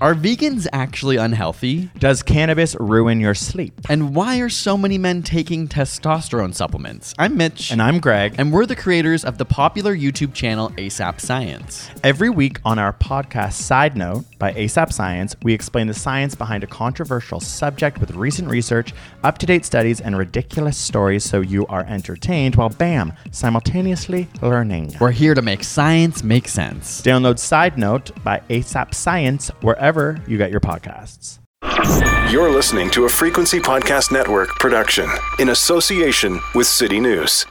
Are vegans actually unhealthy? Does cannabis ruin your sleep? And why are so many men taking testosterone supplements? I'm Mitch. And I'm Greg. And we're the creators of the popular YouTube channel ASAP Science. Every week on our podcast Side Note by ASAP Science, we explain the science behind a controversial subject with recent research, up-to-date studies, and ridiculous stories so you are entertained while, bam, simultaneously learning. We're here to make science make sense. Download Side Note by ASAP Science wherever you get your podcasts. You're listening to a Frequency Podcast Network production in association with City News.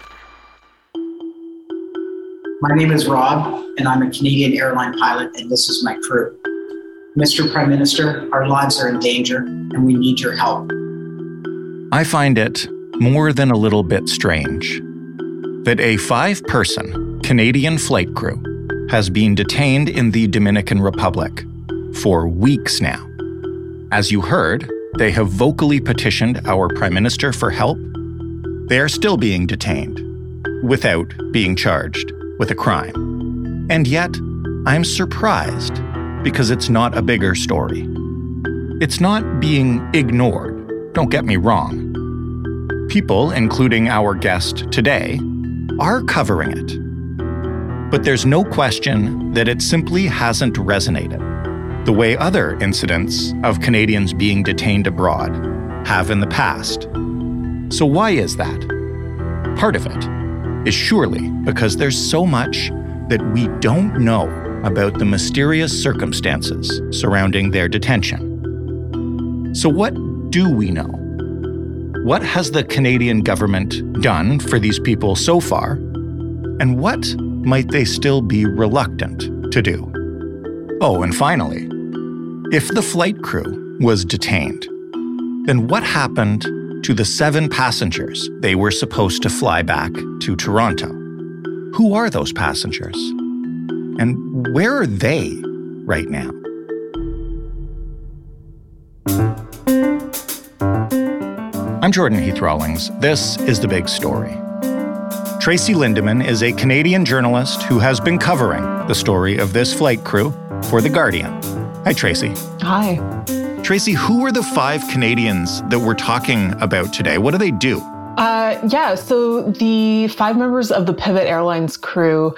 My name is Rob, and I'm a Canadian airline pilot, and this is my crew. Mr. Prime Minister, our lives are in danger, and we need your help. I find it more than a little bit strange that a 5-person Canadian flight crew has been detained in the Dominican Republic for weeks now. As you heard, they have vocally petitioned our Prime Minister for help. They are still being detained without being charged with a crime. And yet, I'm surprised because it's not a bigger story. It's not being ignored, don't get me wrong. People, including our guest today, are covering it. But there's no question that it simply hasn't resonated the way other incidents of Canadians being detained abroad have in the past. So why is that? Part of it is surely because there's so much that we don't know about the mysterious circumstances surrounding their detention. So what do we know? What has the Canadian government done for these people so far? And what might they still be reluctant to do? Oh, and finally, if the flight crew was detained, then what happened to the 7 passengers they were supposed to fly back to Toronto? Who are those passengers? And where are they right now? I'm Jordan Heath Rawlings. This is The Big Story. Tracy Lindeman is a Canadian journalist who has been covering the story of this flight crew for The Guardian. Hi, Tracy. Hi. Tracy, who are the 5 Canadians that we're talking about today? What do they do? So the 5 members of the Pivot Airlines crew,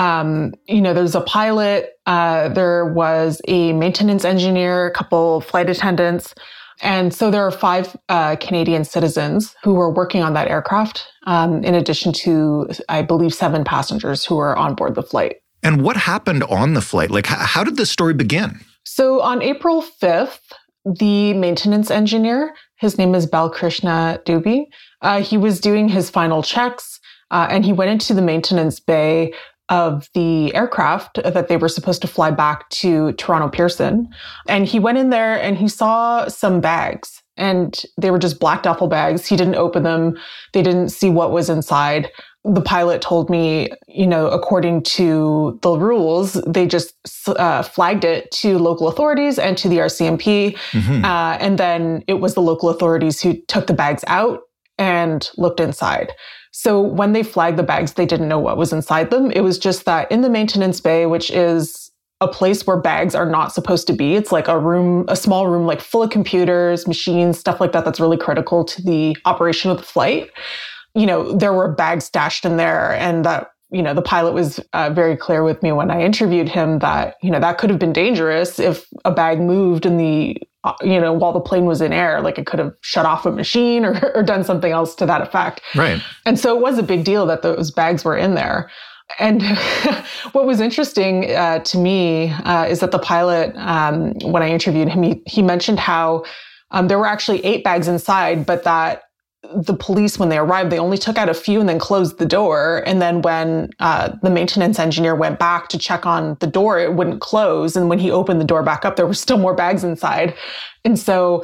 there's a pilot, there was a maintenance engineer, a couple flight attendants. And so there are 5 Canadian citizens who were working on that aircraft, in addition to, I believe, 7 passengers who were on board the flight. And what happened on the flight? Like, how did this story begin? So on April 5th, the maintenance engineer, his name is Balkrishna Dubey, he was doing his final checks, and he went into the maintenance bay of the aircraft that they were supposed to fly back to Toronto Pearson. And he went in there and he saw some bags, and they were just black duffel bags. He didn't open them. They didn't see what was inside. The pilot told me, according to the rules, they just flagged it to local authorities and to the RCMP. Mm-hmm. And then it was the local authorities who took the bags out and looked inside. So when they flagged the bags, they didn't know what was inside them. It was just that in the maintenance bay, which is a place where bags are not supposed to be, it's like a small room, like full of computers, machines, stuff like that, that's really critical to the operation of the flight. There were bags stashed in there, and that, the pilot was very clear with me when I interviewed him that, that could have been dangerous if a bag moved in the, while the plane was in air, like it could have shut off a machine or done something else to that effect. Right. And so it was a big deal that those bags were in there. And what was interesting to me is that the pilot, when I interviewed him, he mentioned how there were actually 8 bags inside, but that the police, when they arrived, they only took out a few and then closed the door. And then when the maintenance engineer went back to check on the door, it wouldn't close. And when he opened the door back up, there were still more bags inside. And so,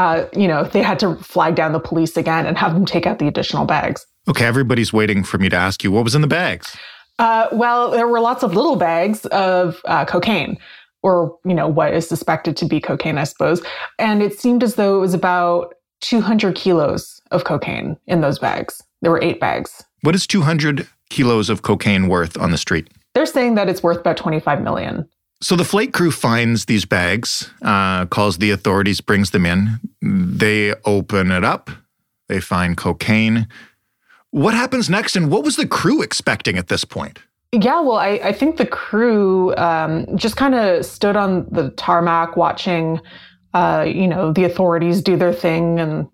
they had to flag down the police again and have them take out the additional bags. Okay, everybody's waiting for me to ask you, what was in the bags? Well, there were lots of little bags of cocaine, or, what is suspected to be cocaine, I suppose. And it seemed as though it was about 200 kilos of cocaine in those bags. There were 8 bags. What is 200 kilos of cocaine worth on the street? They're saying that it's worth about $25 million. So the flight crew finds these bags, calls the authorities, brings them in. They open it up. They find cocaine. What happens next, and what was the crew expecting at this point? Yeah, well, I think the crew just kind of stood on the tarmac watching, the authorities do their thing. And,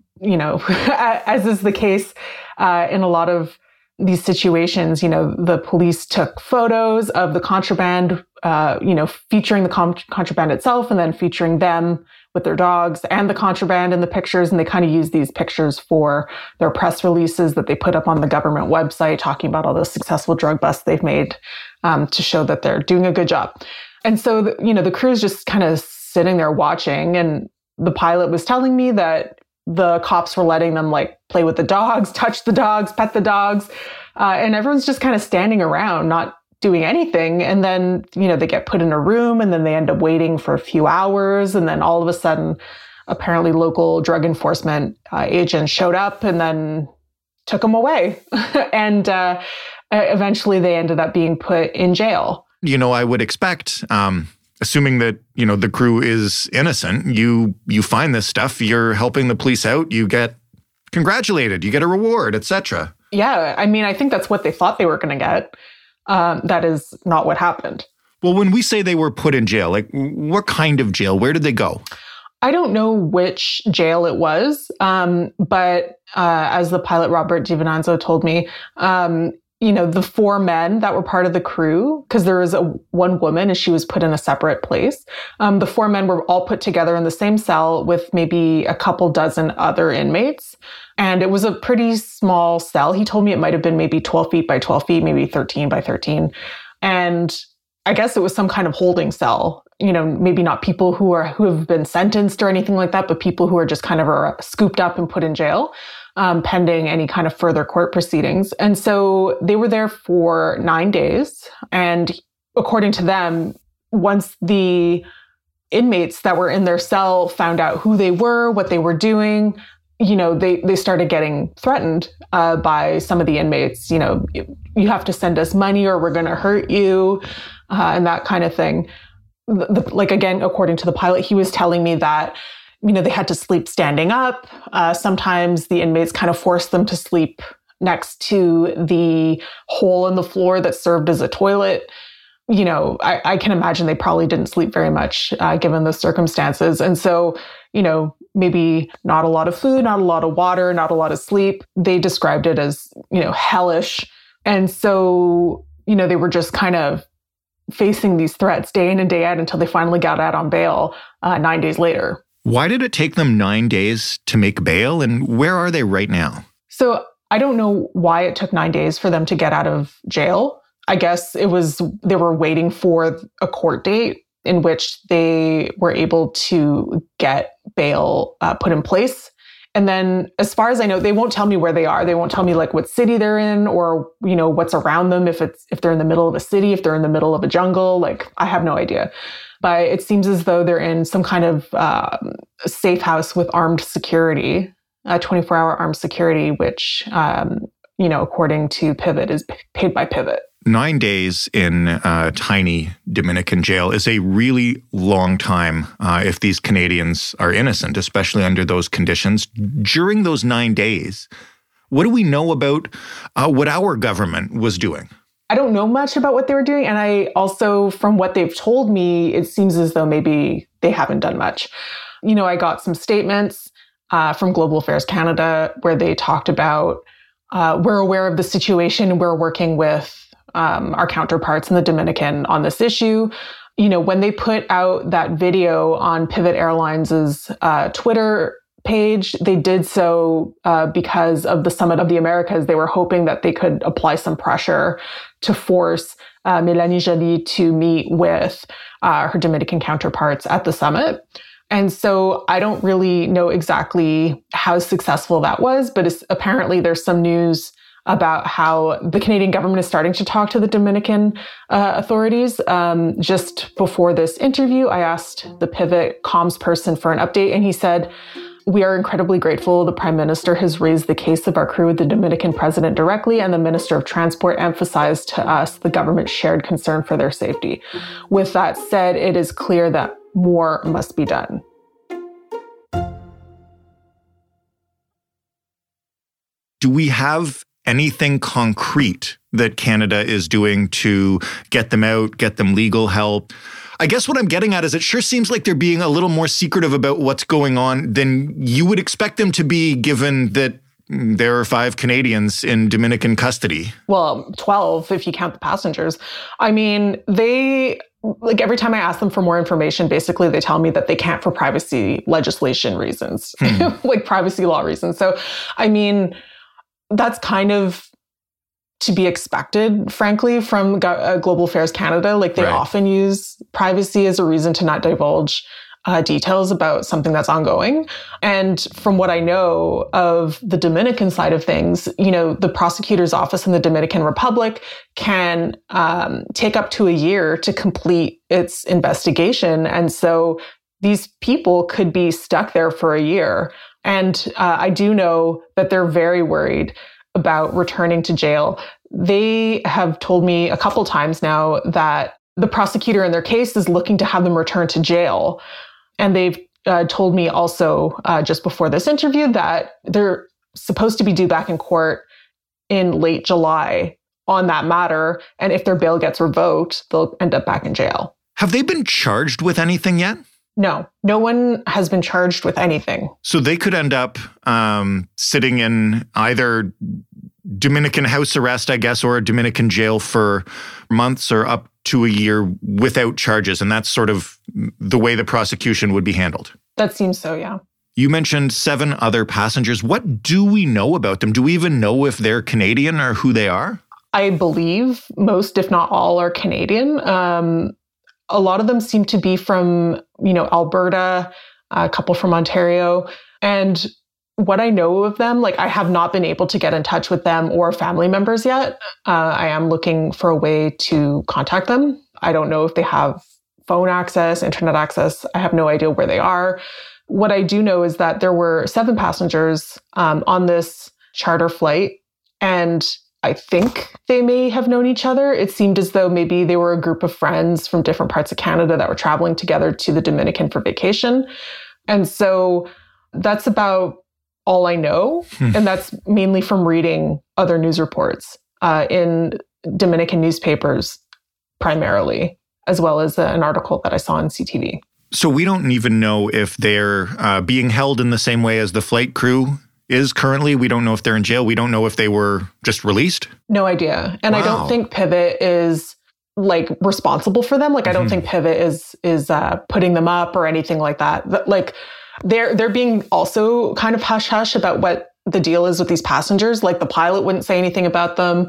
as is the case in a lot of these situations, the police took photos of the contraband, featuring the contraband itself and then featuring them with their dogs and the contraband in the pictures. And they kind of use these pictures for their press releases that they put up on the government website, talking about all the successful drug busts they've made to show that they're doing a good job. And so, the crew's just kind of sitting there watching. And the pilot was telling me that the cops were letting them play with the dogs, touch the dogs, pet the dogs. And everyone's just kind of standing around, not doing anything. And then, they get put in a room and then they end up waiting for a few hours. And then all of a sudden, apparently local drug enforcement agents showed up and then took them away. And eventually they ended up being put in jail. I would expect, assuming that, the crew is innocent, you find this stuff, you're helping the police out, you get congratulated, you get a reward, etc. Yeah, I think that's what they thought they were going to get. That is not what happened. Well, when we say they were put in jail, what kind of jail? Where did they go? I don't know which jail it was, but as the pilot Robert DiVincenzo told me, the 4 men that were part of the crew, because there was one woman and she was put in a separate place. The 4 men were all put together in the same cell with maybe a couple dozen other inmates. And it was a pretty small cell. He told me it might have been maybe 12 feet by 12 feet, maybe 13 by 13. And I guess it was some kind of holding cell, maybe not people who have been sentenced or anything like that, but people who are just kind of scooped up and put in jail. Pending any kind of further court proceedings. And so they were there for 9 days. And according to them, once the inmates that were in their cell found out who they were, what they were doing, they started getting threatened by some of the inmates. You have to send us money or we're going to hurt you, and that kind of thing. Again, according to the pilot, he was telling me that they had to sleep standing up. Sometimes the inmates kind of forced them to sleep next to the hole in the floor that served as a toilet. I can imagine they probably didn't sleep very much given the circumstances. And so, maybe not a lot of food, not a lot of water, not a lot of sleep. They described it as, hellish. And so, they were just kind of facing these threats day in and day out until they finally got out on bail 9 days later. Why did it take them 9 days to make bail, and where are they right now? So I don't know why it took 9 days for them to get out of jail. I guess they were waiting for a court date in which they were able to get bail put in place. And then as far as I know, they won't tell me where they are. They won't tell me what city they're in or, what's around them. If they're in the middle of a city, if they're in the middle of a jungle, I have no idea. But it seems as though they're in some kind of safe house with armed security, 24-hour armed security, which, according to Pivot, is paid by Pivot. 9 days in a tiny Dominican jail is a really long time if these Canadians are innocent, especially under those conditions. During those 9 days, what do we know about what our government was doing? I don't know much about what they were doing. And I also, from what they've told me, it seems as though maybe they haven't done much. I got some statements from Global Affairs Canada where they talked about, we're aware of the situation and we're working with our counterparts in the Dominican on this issue. When they put out that video on Pivot Airlines' Twitter page, they did so because of the Summit of the Americas. They were hoping that they could apply some pressure to force Mélanie Joly to meet with her Dominican counterparts at the summit. And so I don't really know exactly how successful that was, but apparently there's some news about how the Canadian government is starting to talk to the Dominican authorities. Just before this interview, I asked the Pivot comms person for an update, and he said, We are incredibly grateful the Prime Minister has raised the case of our crew with the Dominican president directly, and the Minister of Transport emphasized to us the government's shared concern for their safety. With that said, it is clear that more must be done. Do we have anything concrete that Canada is doing to get them out, get them legal help? I guess what I'm getting at is it sure seems like they're being a little more secretive about what's going on than you would expect them to be, given that there are 5 Canadians in Dominican custody. Well, 12 if you count the passengers. I mean, every time I ask them for more information, basically they tell me that they can't for privacy legislation reasons, like privacy law reasons. So, I mean, that's kind of to be expected, frankly, from Global Affairs Canada. Like they often use privacy as a reason to not divulge details about something that's ongoing. And from what I know of the Dominican side of things, the prosecutor's office in the Dominican Republic can take up to a year to complete its investigation. And so these people could be stuck there for a year. And I do know that they're very worried about returning to jail. They have told me a couple times now that the prosecutor in their case is looking to have them return to jail. And they've told me also just before this interview that they're supposed to be due back in court in late July on that matter. And if their bail gets revoked, they'll end up back in jail. Have they been charged with anything yet? No one has been charged with anything. So they could end up sitting in either Dominican house arrest, I guess, or a Dominican jail for months or up to a year without charges. And that's sort of the way the prosecution would be handled. That seems so, yeah. You mentioned 7 other passengers. What do we know about them? Do we even know if they're Canadian or who they are? I believe most, if not all, are Canadian. A lot of them seem to be from, Alberta, a couple from Ontario. And what I know of them, I have not been able to get in touch with them or family members yet. I am looking for a way to contact them. I don't know if they have phone access, internet access. I have no idea where they are. What I do know is that there were 7 passengers on this charter flight, and I think they may have known each other. It seemed as though maybe they were a group of friends from different parts of Canada that were traveling together to the Dominican for vacation. And so that's about all I know. And that's mainly from reading other news reports in Dominican newspapers primarily, as well as an article that I saw on CTV. So we don't even know if they're being held in the same way as the flight crew is currently. We don't know if they're in jail. We don't know if they were just released. No idea. And wow. I don't think Pivot is responsible for them. I don't think Pivot is putting them up or anything like that. They're being also kind of hush-hush about what the deal is with these passengers. The pilot wouldn't say anything about them.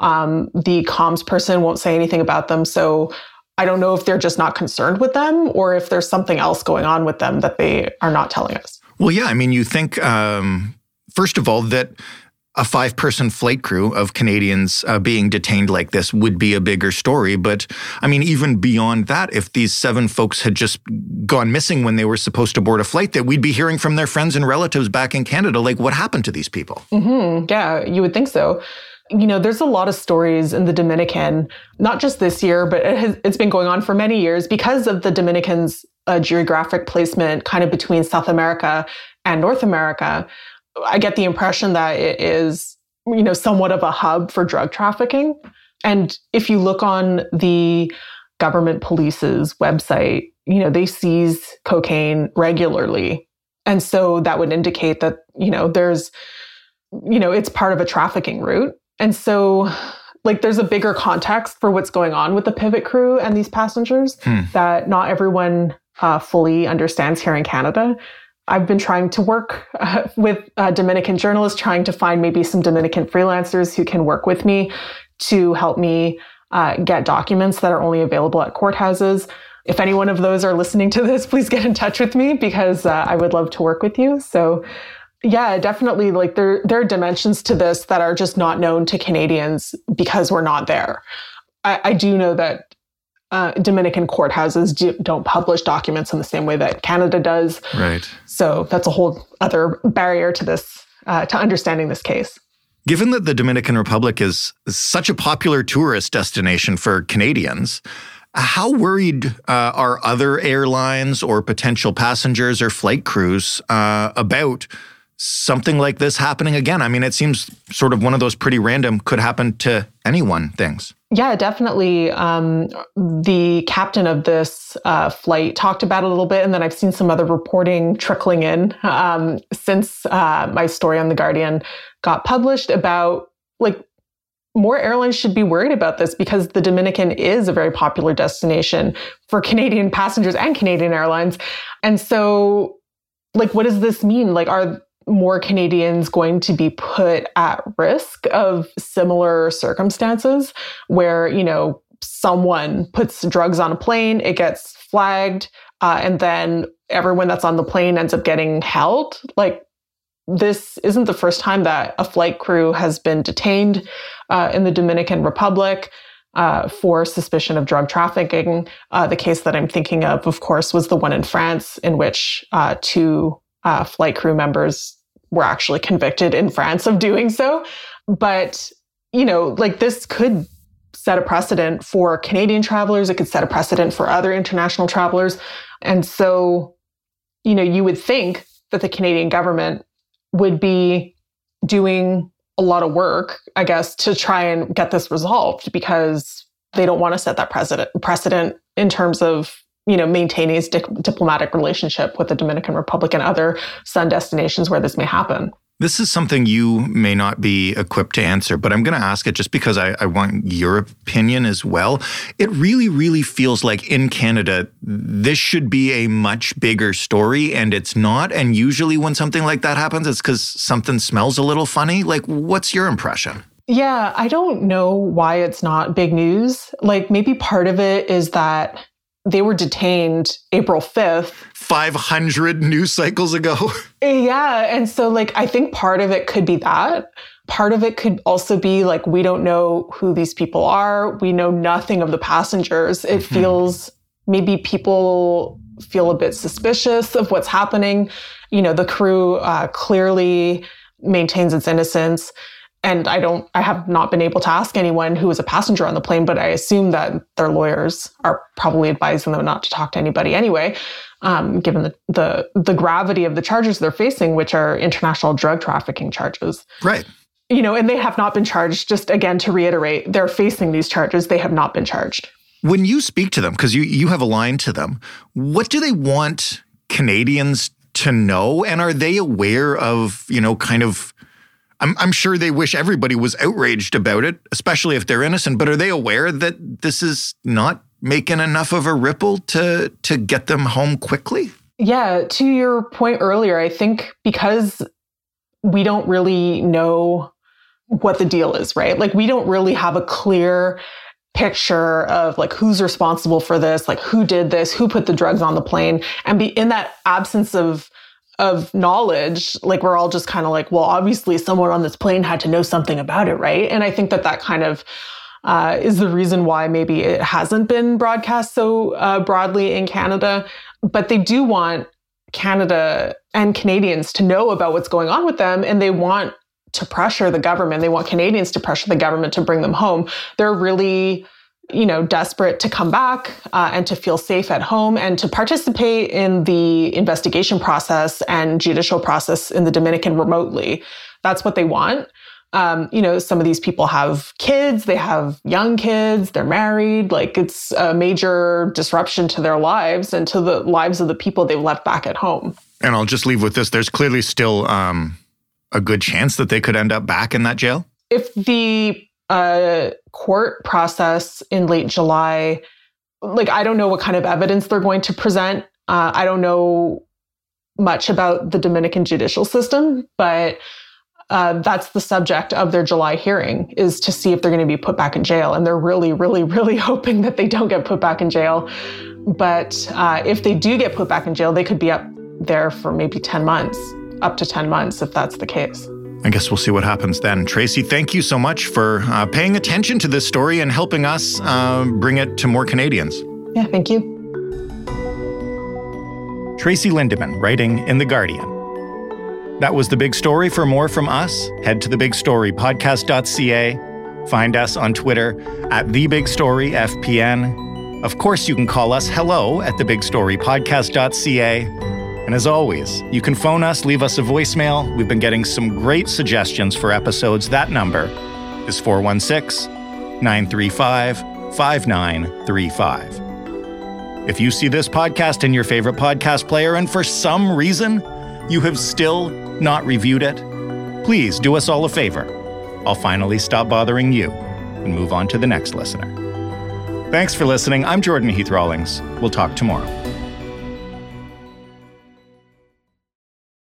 The comms person won't say anything about them. So I don't know if they're just not concerned with them or if there's something else going on with them that they are not telling us. Well, yeah. I mean, you think, first of all, that a 5-person flight crew of Canadians being detained like this would be a bigger story. But I mean, even beyond that, if these 7 folks had just gone missing when they were supposed to board a flight, that we'd be hearing from their friends and relatives back in Canada, what happened to these people? Mm-hmm. Yeah, you would think so. There's a lot of stories in the Dominican, not just this year, but it's been going on for many years because of the Dominican's geographic placement kind of between South America and North America. I get the impression that it is, somewhat of a hub for drug trafficking. And if you look on the government police's website, they seize cocaine regularly. And so that would indicate that, there's, it's part of a trafficking route. And so there's a bigger context for what's going on with the Pivot crew and these passengers that not everyone fully understands here in Canada. I've been trying to work with Dominican journalists, trying to find maybe some Dominican freelancers who can work with me to help me get documents that are only available at courthouses. If any one of those are listening to this, please get in touch with me because I would love to work with you. So yeah, definitely there are dimensions to this that are just not known to Canadians because we're not there. I do know that Dominican courthouses don't publish documents in the same way that Canada does. Right. So that's a whole other barrier to this, to understanding this case. Given that the Dominican Republic is such a popular tourist destination for Canadians, how worried are other airlines or potential passengers or flight crews about something like this happening again? I mean, it seems sort of one of those pretty random, could happen to anyone things. Yeah, definitely. The captain of this flight talked about it a little bit, and then I've seen some other reporting trickling in since my story on The Guardian got published about, like, more airlines should be worried about this because the Dominican is a very popular destination for Canadian passengers and Canadian airlines. And so, like, what does this mean? Like, are more Canadians going to be put at risk of similar circumstances where, you know, someone puts drugs on a plane, it gets flagged, and then everyone that's on the plane ends up getting held? Like, this isn't the first time that a flight crew has been detained in the Dominican Republic for suspicion of drug trafficking. The case that I'm thinking of course, was the one in France in which two flight crew members were actually convicted in France of doing so. But, you know, like, this could set a precedent for Canadian travelers. It could set a precedent for other international travelers. And so, you know, you would think that the Canadian government would be doing a lot of work, I guess, to try and get this resolved because they don't want to set that precedent in terms of, you know, maintaining its diplomatic relationship with the Dominican Republic and other sun destinations where this may happen. This is something you may not be equipped to answer, but I'm going to ask it just because I want your opinion as well. It really, really feels like in Canada, this should be a much bigger story, and it's not. And usually when something like that happens, it's because something smells a little funny. Like, what's your impression? Yeah, I don't know why it's not big news. Like, maybe part of it is that they were detained April 5th. 500 news cycles ago. Yeah. And so, like, I think part of it could be that. Part of it could also be, like, we don't know who these people are. We know nothing of the passengers. It feels, maybe people feel a bit suspicious of what's happening. You know, the crew clearly maintains its innocence. And I have not been able to ask anyone who was a passenger on the plane, but I assume that their lawyers are probably advising them not to talk to anybody anyway, given the gravity of the charges they're facing, which are international drug trafficking charges. Right. You know, and they have not been charged. Just again, to reiterate, they're facing these charges. They have not been charged. When you speak to them, because you have a line to them, what do they want Canadians to know? And are they aware of, you know, kind of, I'm sure they wish everybody was outraged about it, especially if they're innocent, but are they aware that this is not making enough of a ripple to get them home quickly? Yeah, to your point earlier, I think because we don't really know what the deal is, right? Like, we don't really have a clear picture of, like, who's responsible for this, like, who did this, who put the drugs on the plane. And in that absence of knowledge, like, we're all just kind of like, well, obviously someone on this plane had to know something about it, right? And I think that kind of is the reason why maybe it hasn't been broadcast so broadly in Canada. But they do want Canada and Canadians to know about what's going on with them, and they want to pressure the government. They want Canadians to pressure the government to bring them home. They're really, you know, desperate to come back and to feel safe at home and to participate in the investigation process and judicial process in the Dominican remotely. That's what they want. You know, some of these people have kids, they have young kids, they're married. Like, it's a major disruption to their lives and to the lives of the people they've left back at home. And I'll just leave with this. There's clearly still a good chance that they could end up back in that jail. If the court process in late July, like, I don't know what kind of evidence they're going to present. I don't know much about the Dominican judicial system, but that's the subject of their July hearing, is to see if they're going to be put back in jail. And they're really, really, really hoping that they don't get put back in jail. But if they do get put back in jail, they could be up there for maybe 10 months, up to 10 months, if that's the case. I guess we'll see what happens then. Tracy, thank you so much for paying attention to this story and helping us bring it to more Canadians. Yeah, thank you. Tracy Lindeman, writing in The Guardian. That was The Big Story. For more from us, head to thebigstorypodcast.ca. Find us on Twitter at TheBigStoryFPN. Of course, you can call us hello at thebigstorypodcast.ca. And as always, you can phone us, leave us a voicemail. We've been getting some great suggestions for episodes. That number is 416-935-5935. If you see this podcast in your favorite podcast player and for some reason you have still not reviewed it, please do us all a favor. I'll finally stop bothering you and move on to the next listener. Thanks for listening. I'm Jordan Heath Rawlings. We'll talk tomorrow.